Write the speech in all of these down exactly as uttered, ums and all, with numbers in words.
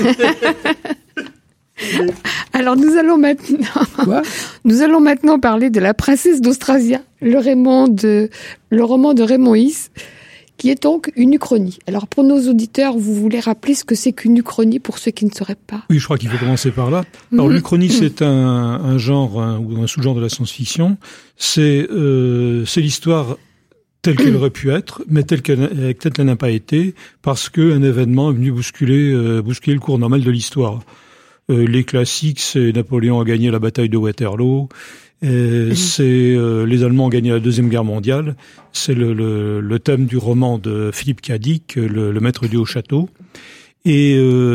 Alors nous allons maintenant, Quoi nous allons maintenant parler de La Princesse d'Austrasia, le, Raymond de, le roman de Raymond Is, qui est donc une uchronie. Alors pour nos auditeurs, vous voulez rappeler ce que c'est qu'une uchronie pour ceux qui ne sauraient pas? Oui, je crois qu'il faut commencer par là. Alors mmh. l'uchronie, mmh. c'est un, un genre un, ou un sous-genre de la science-fiction. C'est, euh, c'est l'histoire telle qu'elle aurait pu être, mais telle qu'elle, telle qu'elle n'a pas été, parce qu'un événement est venu bousculer, euh, bousculer le cours normal de l'histoire. Euh, les classiques, c'est Napoléon a gagné la bataille de Waterloo. Et c'est euh, les Allemands ont gagné la Deuxième Guerre mondiale. C'est le, le, le thème du roman de Philippe Cadic, le, le maître du Haut-Château. Et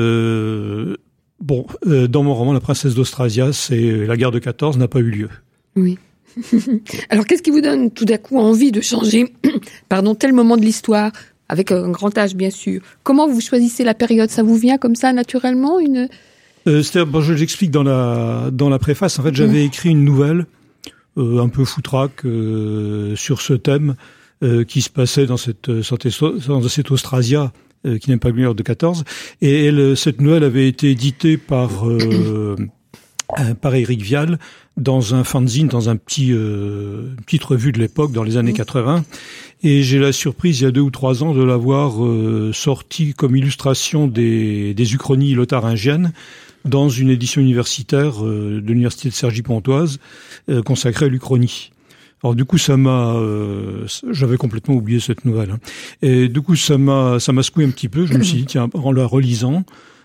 euh, bon, euh, dans mon roman, La Princesse d'Austrasia, c'est la guerre de quatorze n'a pas eu lieu. Oui. Alors, qu'est-ce qui vous donne tout d'un coup envie de changer, pardon, tel moment de l'histoire, avec un grand H bien sûr? Comment vous choisissez la période? Ça vous vient comme ça naturellement, une... Euh, c'est-à-dire, bon, je l'explique dans la dans la préface. En fait, j'avais mmh. écrit une nouvelle euh, un peu foutraque euh, sur ce thème euh, qui se passait dans cette dans cette Austrasia euh, qui n'aime pas le de quatorze. Et elle, cette nouvelle avait été éditée par euh, par Éric Vial dans un fanzine, dans un petit euh, une petite revue de l'époque dans les années mmh. quatre-vingts. Et j'ai la surprise il y a deux ou trois ans de l'avoir euh, sorti comme illustration des des uchronies lotharingiennes dans une édition universitaire euh, de l'université de Cergy-Pontoise euh, consacrée à l'Uchronie. Alors du coup, ça m'a, euh, j'avais complètement oublié cette nouvelle. Hein. Et du coup, ça m'a, ça m'a secoué un petit peu. Je me suis dit, tiens, en la relisant,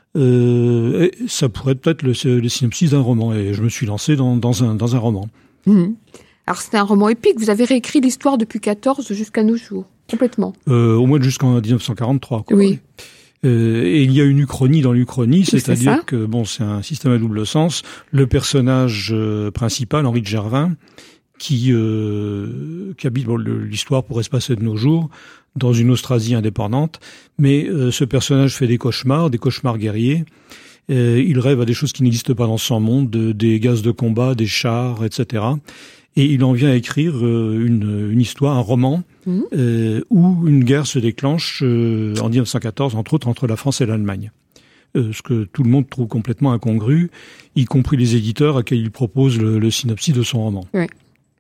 euh, et ça pourrait être peut-être le, le synopsis d'un roman. Et je me suis lancé dans, dans un, dans un roman. Mmh. Alors c'était un roman épique. Vous avez réécrit l'histoire depuis quatorze jusqu'à nos jours, complètement. Euh, au moins jusqu'en dix-neuf cent quarante-trois. Quoi. Oui. Euh, et il y a une uchronie dans l'uchronie, c'est-à-dire c'est que bon, c'est un système à double sens. Le personnage euh, principal, Henri de Gervin, qui euh, qui habite bon, le, l'histoire pourrait se passer de nos jours dans une Austrasie indépendante, mais euh, ce personnage fait des cauchemars, des cauchemars guerriers. Euh, il rêve à des choses qui n'existent pas dans son monde, de, des gaz de combat, des chars, et cetera. Et il en vient à écrire euh, une, une histoire, un roman, mmh. euh, où une guerre se déclenche euh, en dix-neuf cent quatorze, entre autres, entre la France et l'Allemagne. Euh, ce que tout le monde trouve complètement incongru, y compris les éditeurs à qui il propose le, le synopsis de son roman. Oui.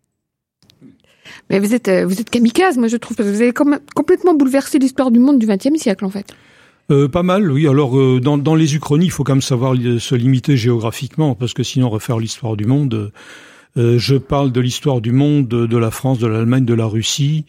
Mais vous êtes, vous êtes kamikaze, moi je trouve, parce que vous avez com- complètement bouleversé l'histoire du monde du vingtième siècle, en fait. Euh, pas mal, oui. Alors, euh, dans, dans les uchronies, il faut quand même savoir se limiter géographiquement, parce que sinon, refaire l'histoire du monde... Euh, Euh, je parle de l'histoire du monde, de, de la France, de l'Allemagne, de la Russie.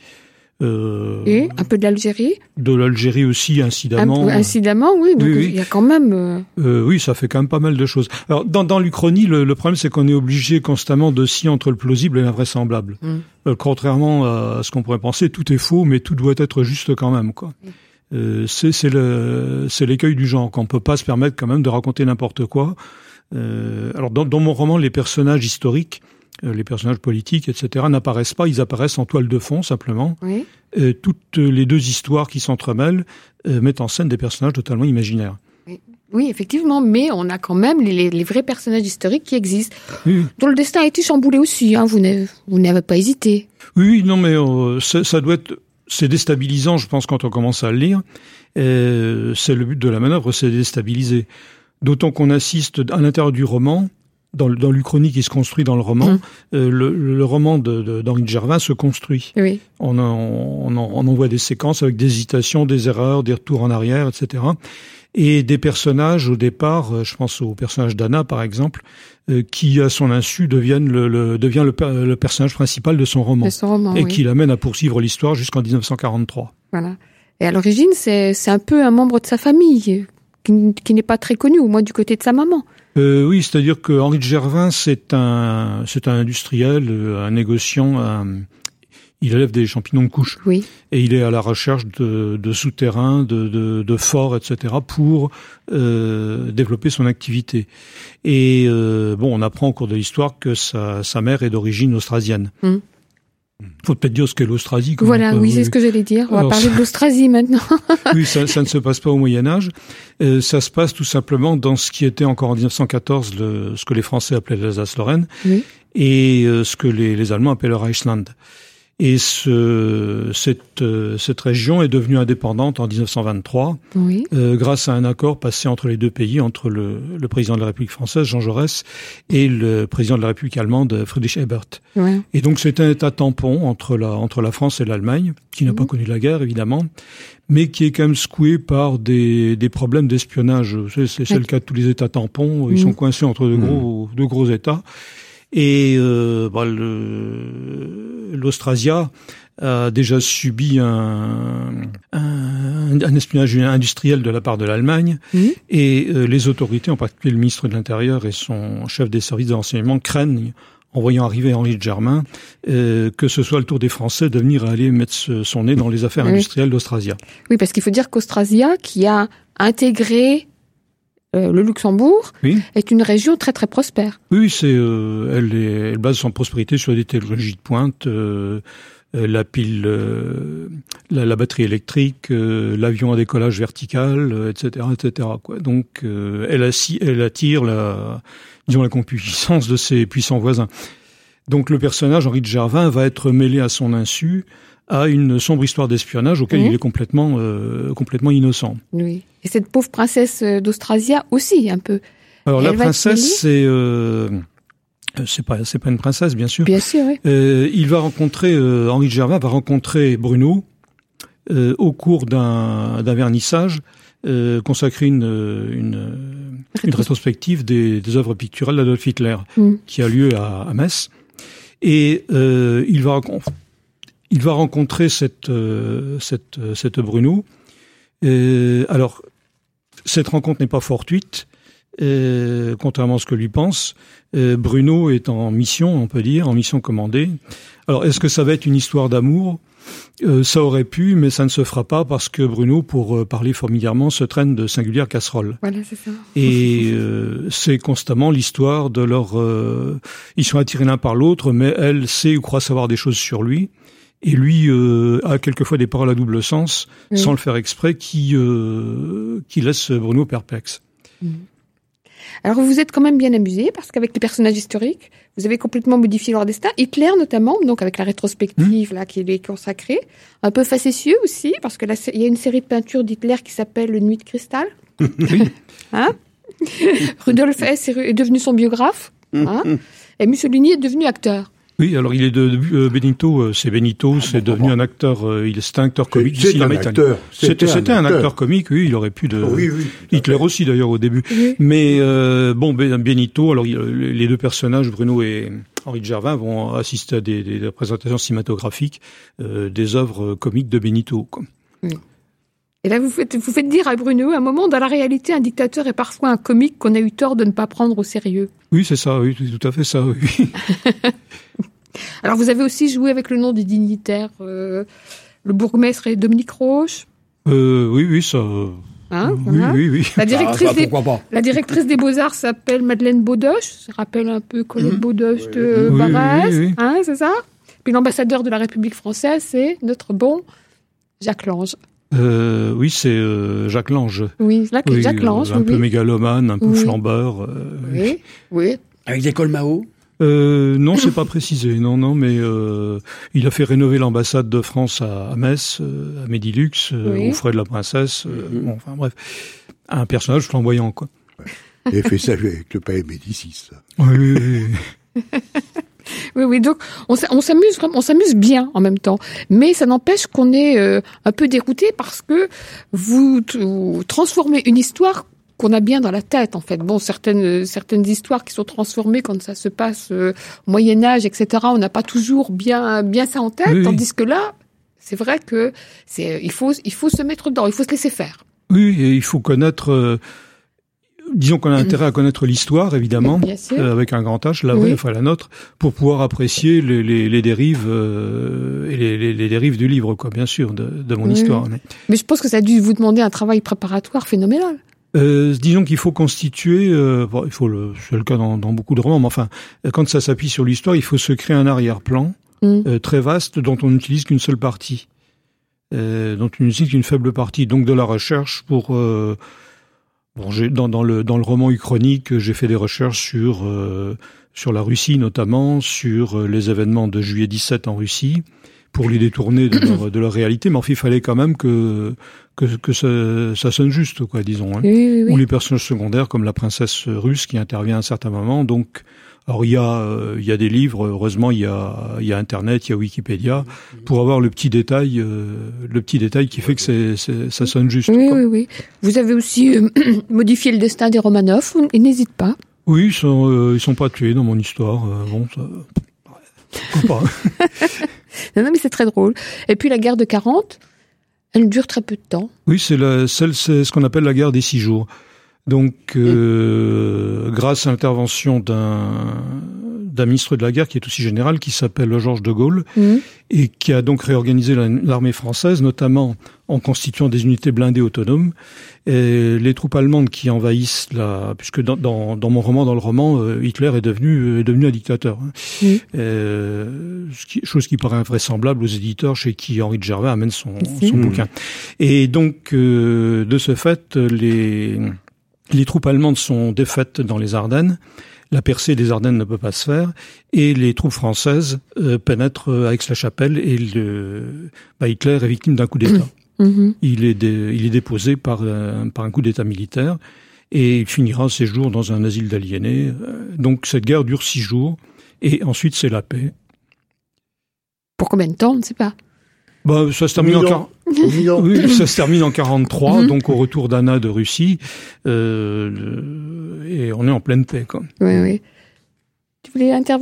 Euh, Et un peu de l'Algérie. De l'Algérie aussi, incidemment. Un, incidemment, oui. Donc oui, oui. Il y a quand même. Euh... Euh, oui, ça fait quand même pas mal de choses. Alors, dans, dans l'Uchronie, le, le problème, c'est qu'on est obligé constamment de scier entre le plausible et l'invraisemblable. Mm. Euh, contrairement à ce qu'on pourrait penser, tout est faux, mais tout doit être juste quand même, quoi. Mm. Euh, c'est, c'est le, c'est l'écueil du genre, qu'on peut pas se permettre quand même de raconter n'importe quoi. Euh, alors, dans, dans mon roman, les personnages historiques, euh, les personnages politiques, et cetera, n'apparaissent pas. Ils apparaissent en toile de fond, simplement. Oui. Euh, toutes les deux histoires qui s'entremêlent euh, mettent en scène des personnages totalement imaginaires. Oui. Oui, effectivement, mais on a quand même les, les, les vrais personnages historiques qui existent, oui. dont le destin a été chamboulé aussi. Hein, vous, n'avez, vous n'avez pas hésité. Oui, non, mais euh, ça, ça doit être... C'est déstabilisant, je pense, quand on commence à le lire. Euh, c'est le but de la manœuvre, c'est de déstabiliser. D'autant qu'on assiste à l'intérieur du roman, dans, dans l'Uchronie qui se construit dans le roman, mmh. euh, le, le roman de, de, d'Henri de Gervin se construit. Oui. On, on, on, on envoie des séquences avec des hésitations, des erreurs, des retours en arrière, et cetera. Et des personnages, au départ, je pense au personnage d'Anna, par exemple, euh, qui, à son insu, deviennent le, le, devient le, le personnage principal de son roman. De son roman, et oui. qui l'amène à poursuivre l'histoire jusqu'en dix-neuf cent quarante-trois. Voilà. Et à l'origine, c'est, c'est un peu un membre de sa famille, qui, qui n'est pas très connu, au moins du côté de sa maman. Euh, oui, c'est-à-dire que Henri de Gervin, c'est un, c'est un industriel, un négociant, un, il élève des champignons de couche. Oui. Et il est à la recherche de, de souterrains, de, de, de forts, et cetera, pour euh, développer son activité. Et euh, bon, on apprend au cours de l'histoire que sa, sa mère est d'origine austrasienne. Mmh. Faut peut-être dire ce qu'est l'Austrasie. Voilà, oui, oui, c'est ce que j'allais dire. On Alors, va parler ça... de l'Austrasie maintenant. Oui, ça, ça ne se passe pas au Moyen-Âge. Euh, ça se passe tout simplement dans ce qui était encore en dix-neuf cent quatorze le, ce que les Français appelaient l'Alsace-Lorraine, oui. et euh, ce que les, les Allemands appellent le Reichsland. Et ce, cette, cette région est devenue indépendante en dix-neuf cent vingt-trois, oui. euh, grâce à un accord passé entre les deux pays, entre le, le président de la République française, Jean Jaurès, et le président de la République allemande, Friedrich Ebert. Oui. Et donc c'est un État tampon entre la, entre la France et l'Allemagne, qui n'a mmh. pas connu la guerre, évidemment, mais qui est quand même secoué par des, des problèmes d'espionnage. C'est, c'est, c'est oui. le cas de tous les États tampons, ils mmh. sont coincés entre de gros, mmh. de gros États. Et euh, bah, le, l'Austrasia a déjà subi un, un, un espionnage industriel de la part de l'Allemagne, mmh. et euh, les autorités, en particulier le ministre de l'Intérieur et son chef des services de renseignement, craignent, en voyant arriver Henri de Germain, euh, que ce soit le tour des Français de venir aller mettre son nez dans les affaires oui. industrielles d'Austrasia. Oui, parce qu'il faut dire qu'Austrasia, qui a intégré Euh, le Luxembourg oui. est une région très très prospère. Oui, c'est euh, elle, est, elle base son prospérité sur des technologies de pointe, euh, la pile, euh, la, la batterie électrique, euh, l'avion à décollage vertical, euh, et cetera, et cetera. Quoi. Donc, euh, elle, assi, elle attire la, disons la concupiscence de ses puissants voisins. Donc, le personnage Henri de Gervin va être mêlé à son insu à une sombre histoire d'espionnage auquel mmh. il est complètement, euh, complètement innocent. Oui. Et cette pauvre princesse d'Austrasia aussi, un peu. Alors, elle la princesse, c'est, euh, c'est pas, c'est pas une princesse, bien sûr. Bien sûr, oui. Euh, il va rencontrer, euh, Henri de Gervin va rencontrer Bruno, euh, au cours d'un, d'un vernissage, euh, consacré une, une, une rétrospective des, des œuvres picturales d'Adolf Hitler, mmh. qui a lieu à, à Metz. Et, euh, il va Il va rencontrer cette euh, cette cette Bruno. Euh, alors cette rencontre n'est pas fortuite, euh, contrairement à ce que lui pense. Euh, Bruno est en mission, on peut dire, en mission commandée. Alors est-ce que ça va être une histoire d'amour ? euh, Ça aurait pu, mais ça ne se fera pas parce que Bruno, pour euh, parler familièrement, se traîne de singulières casseroles. Voilà, c'est ça. Et euh, c'est constamment l'histoire de leur. Euh, ils sont attirés l'un par l'autre, mais elle sait ou croit savoir des choses sur lui. Et lui euh, a quelquefois des paroles à double sens, oui. sans le faire exprès, qui euh, qui laisse Bruno perplexe. Mmh. Alors vous vous êtes quand même bien amusé, parce qu'avec les personnages historiques, vous avez complètement modifié leur destin. Hitler notamment, donc avec la rétrospective mmh. là qui est consacrée, un peu facétieux aussi, parce que là il y a une série de peintures d'Hitler qui s'appelle Nuit de cristal. Oui. Hein Rudolf Hess est devenu son biographe, hein et Mussolini est devenu acteur. Oui, alors il est de, de euh, Benito, euh, c'est Benito, ah, c'est bon, devenu bon. un acteur, euh, il est un acteur comique. C'est, c'est un acteur. C'était, c'était un, un acteur comique, oui, il aurait pu de. Oh, oui, oui, Hitler aussi d'ailleurs au début. Oui. Mais euh, bon, Benito, alors il, les deux personnages, Bruno et Henri de Gervin, vont assister à des, des, des représentations cinématographiques euh, des œuvres comiques de Benito. Quoi. Oui. Et là, vous faites, vous faites dire à Bruno, à un moment, dans la réalité, un dictateur est parfois un comique qu'on a eu tort de ne pas prendre au sérieux. Oui, c'est ça, oui, c'est tout à fait ça, oui. Alors, vous avez aussi joué avec le nom des dignitaires, euh, le bourgmestre et Dominique Roche. Euh, oui, oui, ça. Hein, oui, hein oui, oui. La directrice, ah, ça, des, la directrice des Beaux-Arts s'appelle Madeleine Beaudoche. Ça rappelle un peu Colette mmh. Beaudoche oui, de oui, Barras, oui, oui. Hein, c'est ça. Puis l'ambassadeur de la République française, c'est notre bon Jacques Lange. Euh, oui, c'est euh, Jacques Lange. Oui, Jacques, oui, Jacques Lange. Euh, un oui, peu oui. mégalomane, un peu oui. flambeur. Euh, oui, oui. Avec des cols Mao. Euh, non, c'est pas précisé. Non, non, mais euh, il a fait rénover l'ambassade de France à, à Metz, euh, à Medilux, euh, oui. aux frais de la princesse. Euh, mmh. Bon, enfin bref, un personnage flamboyant, quoi. Ouais. Et fait ça avec le palais Médicis. Oui, oui, oui. Oui, oui, donc on, on s'amuse, on s'amuse bien en même temps, mais ça n'empêche qu'on est euh, un peu dérouté parce que vous, vous transformez une histoire qu'on a bien dans la tête, en fait. Bon, certaines certaines histoires qui sont transformées quand ça se passe euh, au Moyen Âge, et cetera. On n'a pas toujours bien bien ça en tête, oui, tandis oui. que là, c'est vrai que c'est il faut il faut se mettre dedans, il faut se laisser faire. Oui, et il faut connaître. Euh, disons qu'on a intérêt à connaître l'histoire, évidemment, euh, avec un grand H, la vraie, oui. enfin la nôtre, pour pouvoir apprécier les, les, les dérives euh, et les, les, les dérives du livre, quoi, bien sûr, de, de mon oui. histoire. Mais... mais je pense que ça a dû vous demander un travail préparatoire phénoménal. Euh, disons qu'il faut constituer, euh, bon, il faut le, c'est le cas dans, dans beaucoup de romans, mais enfin, quand ça s'appuie sur l'histoire, il faut se créer un arrière-plan mm. euh, très vaste dont on n'utilise qu'une seule partie, euh, dont on n'utilise qu'une faible partie, donc de la recherche pour. Euh, bon, j'ai, dans, dans le dans le roman uchronique, j'ai fait des recherches sur euh, sur la Russie notamment, sur les événements de juillet dix-sept en Russie, pour les détourner de leur, de leur réalité, mais enfin, il fallait quand même que que, que ça, ça sonne juste, quoi, disons. Hein. Oui, oui, oui. Ou les personnages secondaires, comme la princesse russe qui intervient à un certain moment. Donc, alors il y a euh, il y a des livres, heureusement il y a il y a Internet, il y a Wikipédia pour avoir le petit détail euh, le petit détail qui fait que c'est, c'est ça sonne juste. Oui, quoi. oui, oui. Vous avez aussi euh, modifié le destin des Romanov. Ils n'hésitent pas. Oui, ils sont euh, ils sont pas tués dans mon histoire. Euh, bon, ça, pourquoi pas. Non, non, mais c'est très drôle. Et puis la guerre de quarante, elle dure très peu de temps. Oui, c'est la celle c'est ce qu'on appelle la guerre des six jours. Donc, euh, mmh. grâce à l'intervention d'un, d'un ministre de la guerre qui est aussi général, qui s'appelle Georges de Gaulle, mmh. et qui a donc réorganisé la, l'armée française, notamment en constituant des unités blindées autonomes. Et les troupes allemandes qui envahissent la, puisque dans, dans, dans mon roman, dans le roman, euh, Hitler est devenu est devenu un dictateur. Mmh. Euh, ce qui, chose qui paraît invraisemblable aux éditeurs chez qui Henri de Gervais amène son, mmh. son bouquin. Et donc, euh, de ce fait, les Les troupes allemandes sont défaites dans les Ardennes. La percée des Ardennes ne peut pas se faire. Et les troupes françaises euh, pénètrent à Aix-la-Chapelle et le, bah, Hitler est victime d'un coup d'État. Mmh. Il est, dé, il est déposé par, euh, par un coup d'État militaire et il finira ses jours dans un asile d'aliénés. Donc cette guerre dure six jours et ensuite c'est la paix. Pour combien de temps, on ne sait pas. Bah, ça se termine en quar... oui, ça se termine en quarante-trois, mm-hmm. donc au retour d'Anna de Russie, euh, le... et on est en pleine paix, quoi. Oui, oui. Tu voulais intervenir ?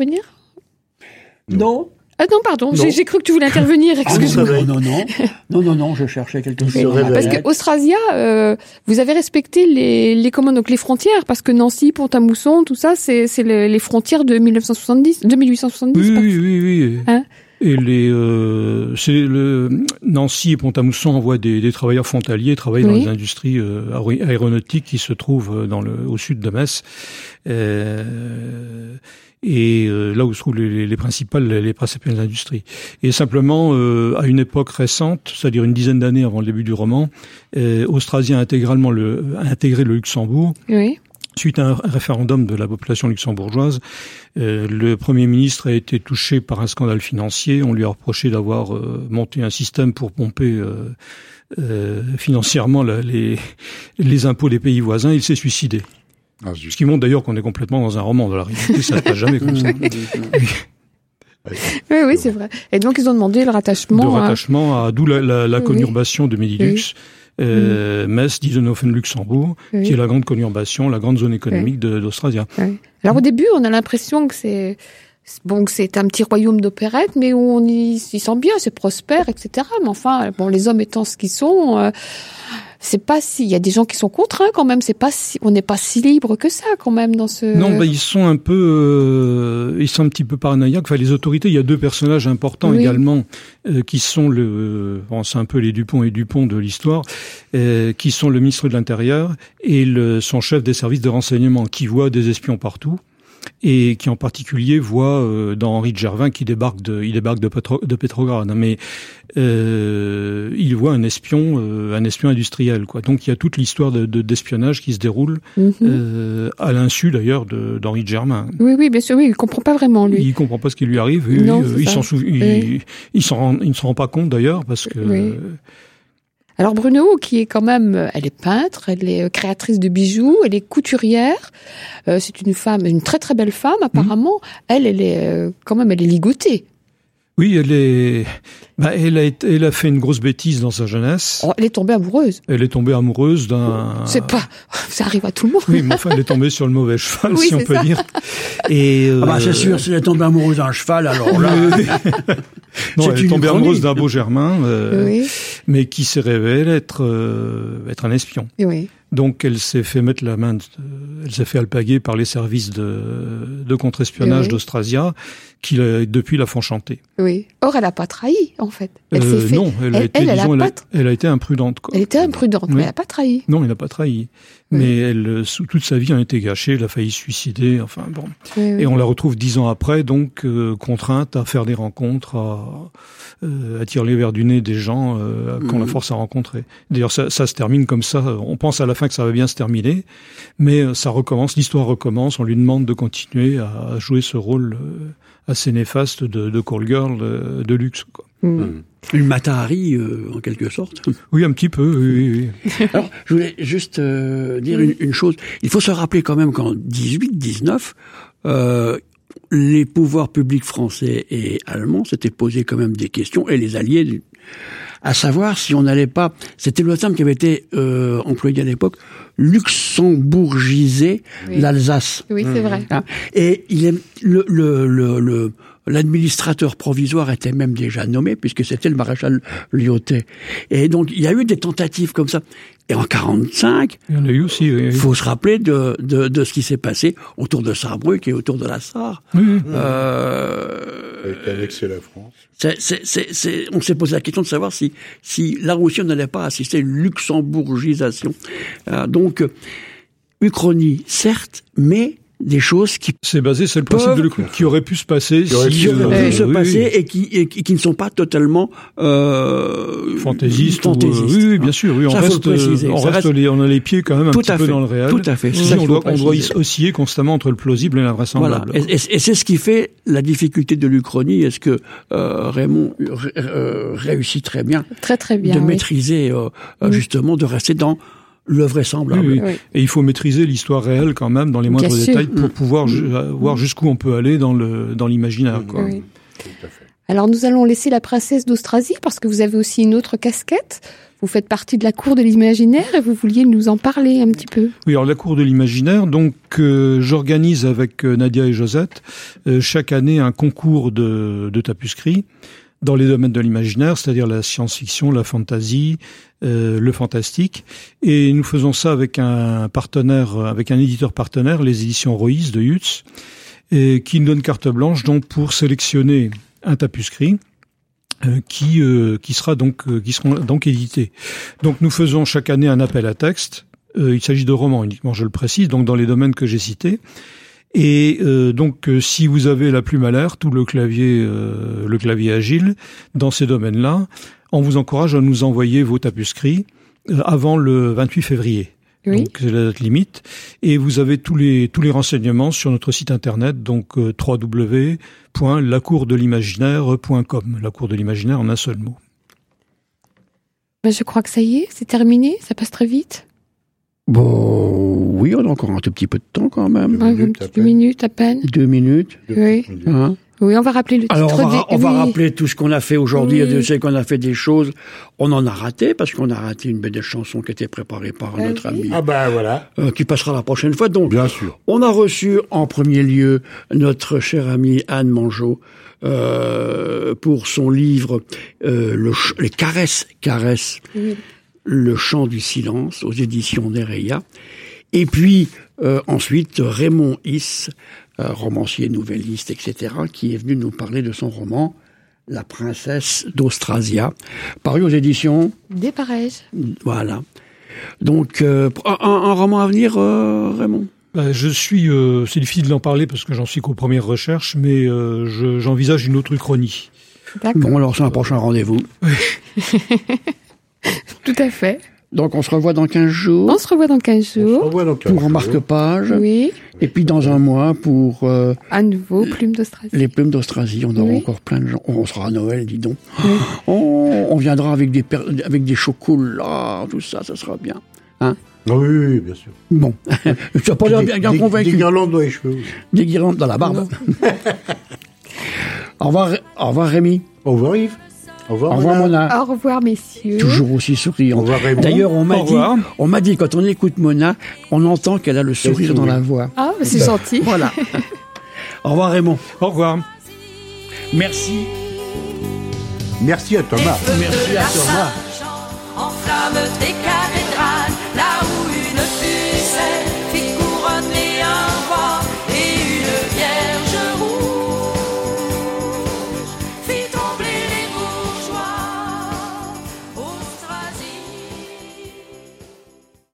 Non. Ah non, pardon, non. J'ai, j'ai cru que tu voulais intervenir, excuse-moi. Ah, non, non, non, non, non, non, je cherchais quelque chose. Oui, parce que Austrasia, euh, vous avez respecté les, les commandes, donc les frontières, parce que Nancy, Pont-à-Mousson, tout ça, c'est, c'est les, les frontières de mille neuf cent soixante-dix, de mille huit cent soixante-dix. Oui, oui, oui, oui. Hein ? Et les, euh, c'est le Nancy et Pont-à-Mousson envoient des, des travailleurs frontaliers travailler oui. dans les industries euh, aéronautiques qui se trouvent dans le, au sud de Metz. Euh, et euh, là où se trouvent les, les principales, les principales industries. Et simplement, euh, à une époque récente, c'est-à-dire une dizaine d'années avant le début du roman, euh, Austrasia a intégralement le, a intégré le Luxembourg. Oui. Suite à un référendum de la population luxembourgeoise, euh, le Premier ministre a été touché par un scandale financier. On lui a reproché d'avoir euh, monté un système pour pomper euh, euh, financièrement la, les, les impôts des pays voisins. Il s'est suicidé. Ah, ce qui montre d'ailleurs qu'on est complètement dans un roman. Dans la réalité, ça ne passe jamais comme ça. Oui, oui, c'est vrai. Et donc, ils ont demandé le rattachement. De rattachement à, à d'où la, la, la oui. conurbation de Medilux. Oui. Euh, mmh. Metz, Diezenhofen, Luxembourg, oui. qui est la grande conurbation, la grande zone économique oui. de, d'Austrasia. Oui. Alors au début, on a l'impression que c'est bon, que c'est un petit royaume d'opérette, mais où on y, y sent bien, c'est prospère, et cetera. Mais enfin, bon, les hommes étant ce qu'ils sont, euh, c'est pas si. Il y a des gens qui sont contraints quand même. C'est pas si. On n'est pas si libre que ça quand même dans ce. Non, bah ils sont un peu, euh, ils sont un petit peu paranoïaques. Enfin, les autorités. Il y a deux personnages importants oui. également euh, qui sont le. Euh, bon, c'est un peu les Dupont et Dupont de l'histoire, euh, qui sont le ministre de l'Intérieur et le, son chef des services de renseignement, qui voit des espions partout. Et qui en particulier voit euh, dans Henri de Gervais qui débarque de, il débarque de, Petro, de Pétrograd, mais euh, il voit un espion, euh, un espion industriel, quoi. Donc il y a toute l'histoire de, de d'espionnage qui se déroule mm-hmm. euh, à l'insu d'ailleurs de, d'Henri de Gervais. Oui, oui, bien sûr, oui, il comprend pas vraiment lui. Il comprend pas ce qui lui arrive. Oui, non, euh, il s'en sou... il, oui. il s'en rend, il ne s'en rend pas compte d'ailleurs parce que. Oui. Alors Bruno, qui est quand même, elle est peintre, elle est créatrice de bijoux, elle est couturière. Euh, c'est une femme, une très très belle femme apparemment. Mmh. Elle, elle est euh, quand même, elle est ligotée. Oui, elle est. Bah, elle a été, elle a fait une grosse bêtise dans sa jeunesse. Oh, elle est tombée amoureuse. Elle est tombée amoureuse d'un. C'est pas, ça arrive à tout le monde. Oui, mais enfin, elle est tombée sur le mauvais cheval, oui, si on peut ça. dire. Et euh... ah bah c'est sûr, si elle est tombée amoureuse d'un cheval, alors là. non, c'est elle est tombée amoureuse d'un beau Germain, euh, oui. mais qui s'est révélé être euh, être un espion. Oui. Donc elle s'est fait mettre la main, de, elle s'est fait alpaguer par les services de, de contre-espionnage oui. d'Austrasia, qui depuis la font chanter. Oui. Or elle a pas trahi en fait. Elle euh, s'est fait. Non, elle a elle, été, elle, disons, elle, a elle, pas... a, elle a été imprudente. Quoi. Elle était imprudente, oui. mais elle a pas trahi. Non, elle n'a pas trahi. Oui. Mais elle, toute sa vie a été gâchée. Elle a failli se suicider. Enfin bon. Oui, oui. Et on la retrouve dix ans après, donc euh, contrainte à faire des rencontres, à, euh, à tirer les verres du nez des gens euh, qu'on mmh. la force à rencontrer. D'ailleurs, ça, ça se termine comme ça. On pense à la fin que ça va bien se terminer, mais euh, ça recommence, l'histoire recommence, on lui demande de continuer à, à jouer ce rôle euh, assez néfaste de, de call girl euh, de luxe, quoi. Mm. Une Mata Hari, euh, en quelque sorte. Oui, un petit peu, oui, oui, oui. Alors, je voulais juste euh, dire une, une chose. Il faut se rappeler quand même qu'en dix-huit dix-neuf, euh, les pouvoirs publics français et allemands s'étaient posé quand même des questions, et les alliés, à savoir si on n'allait pas... C'était le terme qui avait été euh, employé à l'époque, luxembourgiser Oui. l'Alsace. Oui, c'est vrai. Hein, et il est le le le, le l'administrateur provisoire était même déjà nommé puisque c'était le maréchal Lyautey. Et donc il y a eu des tentatives comme ça. Et en quarante-cinq, Il y en a eu aussi, oui, oui. faut se rappeler de de de ce qui s'est passé autour de Sarrebruck et autour de la Sarre. Oui, oui. Euh, Avec annexé la France. c'est, c'est, c'est, c'est, on s'est posé la question de savoir si, si là aussi on n'allait pas assister à une luxembourgisation. Euh, donc, Uchronie, certes, mais des choses qui C'est basé, c'est le principe Peuvent- de le qui aurait pu se passer Qui aurait si, pu euh, auraient pu se oui, passer oui. et qui, et qui qui ne sont pas totalement euh, fantaisiste, ou, euh, fantaisistes. oui, oui, bien sûr, oui, on Ça, faut reste, le préciser. euh, on Ça reste, reste- les, on a les pieds quand même un Tout petit à peu fait. dans le réel. Tout à fait. C'est Si ça on qu'il faut doit, on doit préciser. osciller constamment entre le plausible et Voilà. l'invraisemblable. Et, et- et c'est ce qui fait la difficulté de l'Uchronie. Est-ce que euh, Raymond euh, euh, réussit très bien, Très très bien. de oui. maîtriser euh, euh, Oui. justement, de rester dans le vraisemblable. Oui, oui. Oui. Et il faut maîtriser l'histoire réelle quand même dans les moindres Bien sûr. détails pour Mm. pouvoir ju- euh, voir jusqu'où on peut aller dans le dans l'imaginaire, quoi. Oui. Tout à fait. Alors nous allons laisser la princesse d'Austrasie parce que vous avez aussi une autre casquette. Vous faites partie de la cour de l'imaginaire et vous vouliez nous en parler un petit peu. Oui, alors la cour de l'imaginaire, donc euh, j'organise avec euh, Nadia et Josette euh, chaque année un concours de, de tapuscrits dans les domaines de l'imaginaire, c'est-à-dire la science-fiction, la fantasy, euh, le fantastique, et nous faisons ça avec un partenaire, avec un éditeur partenaire, les éditions Roïs de Yutz, et qui nous donne carte blanche donc pour sélectionner un tapuscrit. Euh, qui euh, qui sera donc euh, qui seront donc édités. Donc nous faisons chaque année un appel à texte. Euh, il s'agit de romans uniquement, je le précise, donc dans les domaines que j'ai cités. Et euh, donc euh, si vous avez la plume alerte ou le clavier euh, le clavier agile dans ces domaines-là, on vous encourage à nous envoyer vos tapuscrits euh, avant le vingt-huit février. Oui. Donc c'est la date limite, et vous avez tous les tous les renseignements sur notre site internet, donc euh, w w w point la cour de l'imaginaire point com, la cour de l'imaginaire en un seul mot. Ben, je crois que ça y est, c'est terminé, ça passe très vite. Bon, oui, on a encore un tout petit peu de temps quand même. Deux Ouais, minutes, une à petite peine. minute à peine. Deux minutes. Oui. Hein. Oui, on va rappeler le titre Alors, on va, des... on va oui. rappeler tout ce qu'on a fait aujourd'hui. Oui. Je sais qu'on a fait des choses. On en a raté, parce qu'on a raté une belle chanson qui était préparée par Ah notre oui. ami, Ah ben voilà, euh, qui passera la prochaine fois. Donc, bien sûr. on a reçu en premier lieu notre chère amie Anne Mangeot euh, pour son livre euh, le ch- Les caresses, caresses, Oui. le chant du silence aux éditions Nereia. Et puis euh, ensuite Raymond Is, euh, romancier, nouvelliste, et cetera, qui est venu nous parler de son roman La princesse d'Austrasia, paru aux éditions. Des Parèges. Voilà. Donc euh, un, un roman à venir, euh, Raymond. Ben, je suis, euh, c'est difficile d'en parler parce que j'en suis qu'aux premières recherches, mais euh, je, j'envisage une autre uchronie. D'accord. Bon, alors c'est un prochain rendez-vous. Tout à fait. Donc on se revoit dans quinze jours On se revoit dans quinze On se jours. revoit dans quinze pour un jours. marque-page, Oui. et puis dans un mois pour euh, À nouveau, Plume d'Austrasie. les plumes d'Austrasie. On aura Oui. encore plein de gens. On sera à Noël, dis donc. Oui. Oh, on viendra avec des per- avec des chocolats, tout ça, ça sera bien. Hein? Ah oui, oui, oui, bien sûr. Bon, tu n'as pas l'air bien, bien des, convaincu. des guirlandes dans les cheveux aussi. Des guirlandes dans la barbe. Au revoir, au revoir Rémi. Au revoir Yves. Au revoir, Au revoir Mona. Mona. Au revoir, messieurs. Toujours aussi souriant. Au revoir Raymond. D'ailleurs, on m'a Au dit, revoir. on m'a dit quand on écoute Mona, on entend qu'elle a le sourire sourit. dans la voix. Ah, c'est gentil. Voilà. Au revoir Raymond. Au revoir. Merci. Merci à Thomas. Merci à Thomas. Enflamme tes cathédrales, là où